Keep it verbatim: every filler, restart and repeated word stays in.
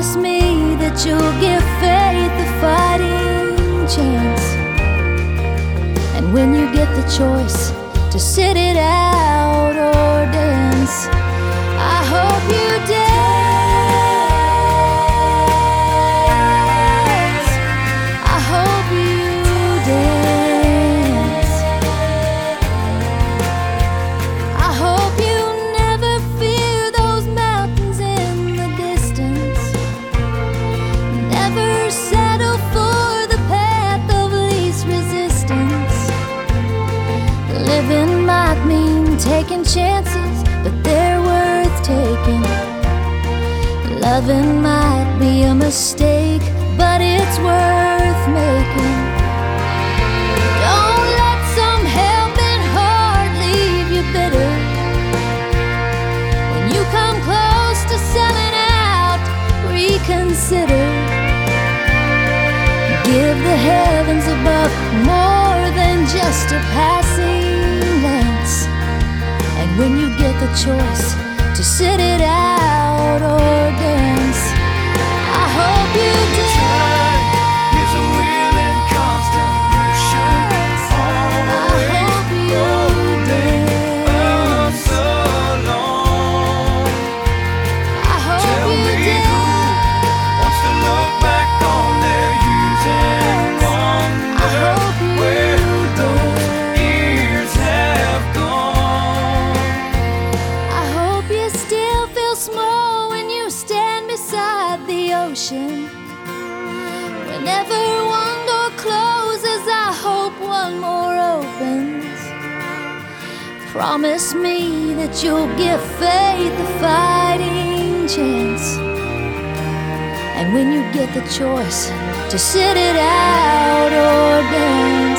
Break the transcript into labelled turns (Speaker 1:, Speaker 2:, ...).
Speaker 1: Promise me that you'll give faith a fighting chance. And when you get the choice to sit it out or dance, I hope you dance. I hope you dance. I hope you never fear those mountains in the distance. Never settle for the path of least resistance. Living might mean taking chances, but they're worth taking. Loving might be a mistake, but it's worth making. Don't let some helping heart leave you bitter. When you come close to selling out, reconsider. Give the heavens above more than just a passing glance. And when you get the choice to sit it out or dance, I hope you dance.
Speaker 2: Time is a wheel in constant motion, always rolling us along.
Speaker 1: I hope
Speaker 2: Tell
Speaker 1: you
Speaker 2: me
Speaker 1: dance.
Speaker 2: who wants to look back on their years and
Speaker 1: I hope
Speaker 2: wonder
Speaker 1: you
Speaker 2: where those
Speaker 1: dance.
Speaker 2: years have gone.
Speaker 1: I hope you still feel small when you stand beside the ocean. Whenever one door closes, I hope one more opens. Promise me that you'll give faith a fighting chance. And when you get the choice to sit it out or dance,